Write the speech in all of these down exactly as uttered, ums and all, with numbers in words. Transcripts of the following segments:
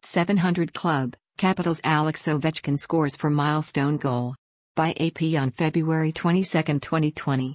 seven hundred Club, Capitals Alex Ovechkin scores for milestone goal. By A P on February twenty-second, twenty twenty.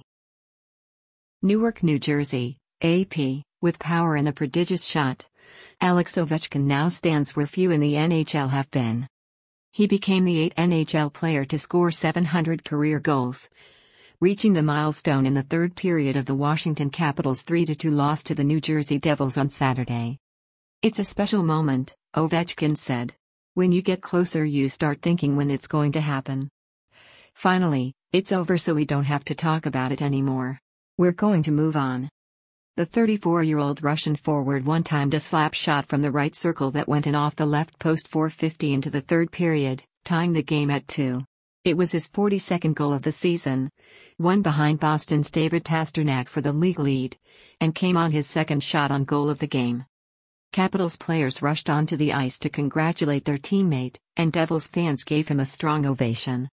Newark, New Jersey, A P, with power and a prodigious shot. Alex Ovechkin now stands where few in the N H L have been. He became the eighth N H L player to score seven hundred career goals, reaching the milestone in the third period of the Washington Capitals' three to two loss to the New Jersey Devils on Saturday. "It's a special moment," Ovechkin said. "When you get closer you start thinking when it's going to happen. Finally, it's over so we don't have to talk about it anymore. We're going to move on." The thirty-four-year-old Russian forward one-timed a slap shot from the right circle that went in off the left post four fifty into the third period, tying the game at two. It was his forty-second goal of the season, one behind Boston's David Pastrnak for the league lead, and came on his second shot on goal of the game. Capitals players rushed onto the ice to congratulate their teammate, and Devils fans gave him a strong ovation.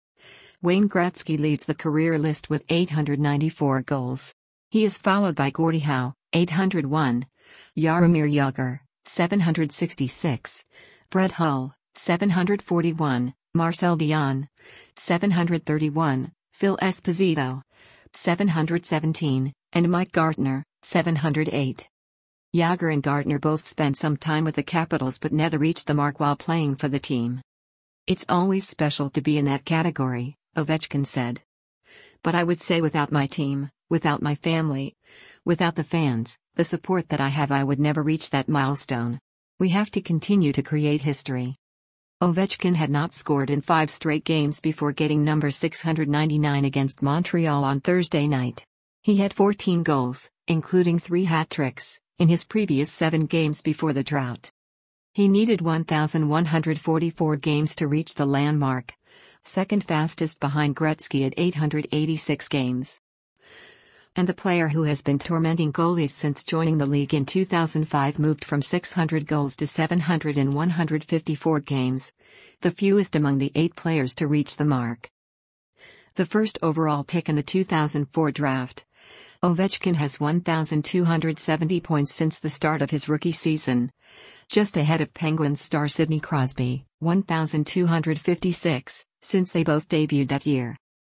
Wayne Gretzky leads the career list with eight hundred ninety-four goals. He is followed by Gordie Howe, eight hundred one, Jaromir Jagr, seven hundred sixty-six, Brett Hull, seven hundred forty-one, Marcel Dionne, seven hundred thirty-one, Phil Esposito, seven hundred seventeen, and Mike Gartner, seven hundred eight. Jagr and Gartner both spent some time with the Capitals but never reached the mark while playing for the team. "It's always special to be in that category," Ovechkin said. "But I would say without my team, without my family, without the fans, the support that I have, I would never reach that milestone. We have to continue to create history." Ovechkin had not scored in five straight games before getting number six hundred ninety-nine against Montreal on Thursday night. He had fourteen goals, including three hat tricks, in his previous seven games before the drought. He needed one thousand one hundred forty-four games to reach the landmark, second fastest behind Gretzky at eight hundred eighty-six games. And the player who has been tormenting goalies since joining the league in two thousand five moved from six hundred goals to seven hundred in one hundred fifty-four games, the fewest among the eight players to reach the mark. The first overall pick in the two thousand four draft, Ovechkin has one thousand two hundred seventy points since the start of his rookie season, just ahead of Penguins star Sidney Crosby, one thousand two hundred fifty-six, since they both debuted that year.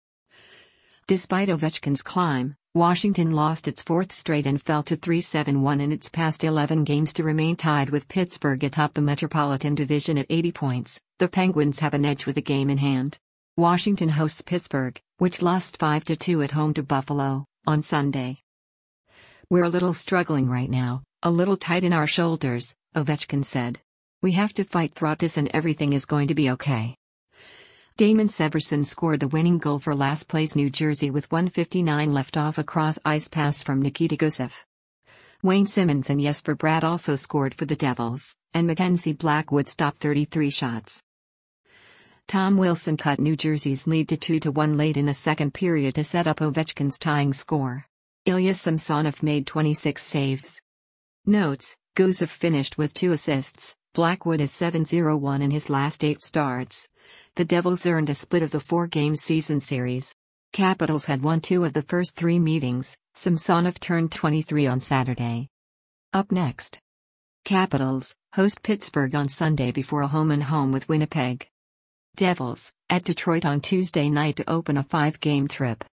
Despite Ovechkin's climb, Washington lost its fourth straight and fell to three seven one in its past eleven games to remain tied with Pittsburgh atop the Metropolitan Division at eighty points. The Penguins have an edge with a game in hand. Washington hosts Pittsburgh, which lost five to two at home to Buffalo, on Sunday. "We're a little struggling right now, a little tight in our shoulders," Ovechkin said. "We have to fight throughout this and everything is going to be okay." Damon Severson scored the winning goal for last place New Jersey with one fifty-nine left off a cross-ice pass from Nikita Gusev. Wayne Simmonds and Jesper Bratt also scored for the Devils, and Mackenzie Blackwood stopped thirty-three shots. Tom Wilson cut New Jersey's lead to two to one late in the second period to set up Ovechkin's tying score. Ilya Samsonov made twenty-six saves. Notes: Gusev finished with two assists, Blackwood is seven oh one in his last eight starts. The Devils earned a split of the four-game season series. Capitals had won two of the first three meetings. Samsonov turned twenty-three on Saturday. Up next, Capitals host Pittsburgh on Sunday before a home-and-home with Winnipeg. Devils at Detroit on Tuesday night to open a five-game trip.